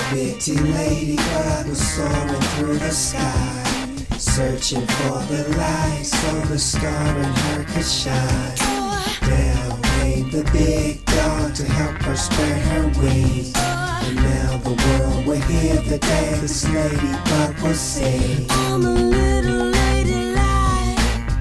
Pretty ladybug was soaring through the sky, searching for the light so the star in her could shine. Down came the big dog to help her spread her wings, and now the world will hear the day this ladybug will sing. I'm a little lady light,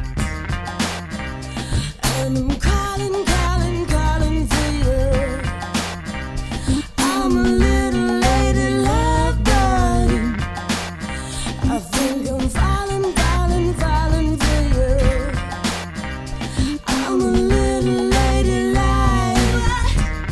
and I'm calling, calling, calling for you. I'm a little lady love bug. I think I'm falling, falling, falling for you. I'm a little lady light,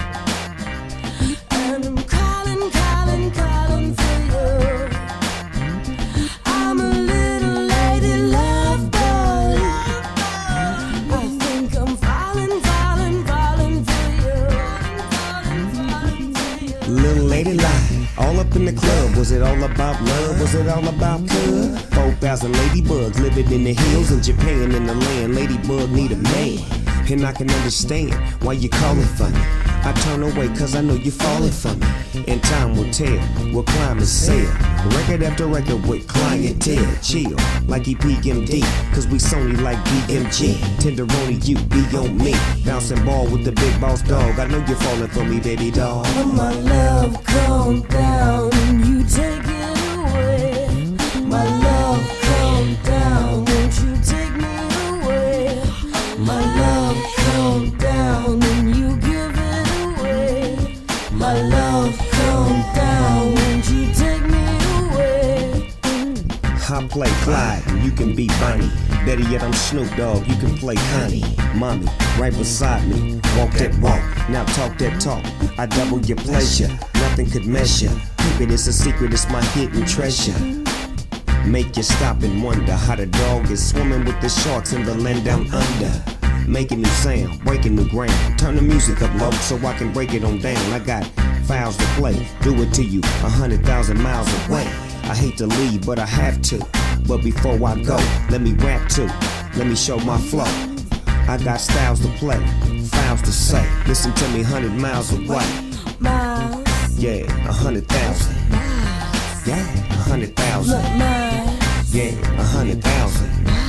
and I'm calling, calling, calling for you. I'm a little lady love bug. I think I'm falling, falling, falling for you. Little lady lie, all up in the club. Was it all about love? Was it all about good? 4,000 ladybugs living in the hills in Japan. In the land, ladybug need a man. And I can understand why you calling for me. I turn away cause I know you're falling for me. And time will tell, we'll climb and sail. Record after record with clientele. Chill, like EPMD, cause we Sony like BMG. Tenderoni, you be on me. Bouncing ball with the big boss dog. I know you're falling for me, baby doll. When my love calm down and you take it away. My love calm down, won't you take me away? My love calm down and you give it away. My love calm down, won't you take me away? I play Clyde, you can be Bonnie. Better yet, I'm Snoop Dogg, you can play Connie. Mommy, right beside me, walk that walk, now talk that talk. I double your pleasure, nothing could measure. Keep it, it's a secret, it's my hidden treasure. Make you stop and wonder how the dog is swimming with the sharks in the land down under. Making new sound, breaking new ground. Turn the music up low so I can break it on down. I got files to play, do it to you 100,000 miles away. I hate to leave, but I have to. But before I go, let me rap too. Let me show my flow. I got styles to play, files to say. Listen to me 100 miles away. Miles, Yeah, 100,000. miles, Yeah, 100,000. miles, Yeah, 100,000.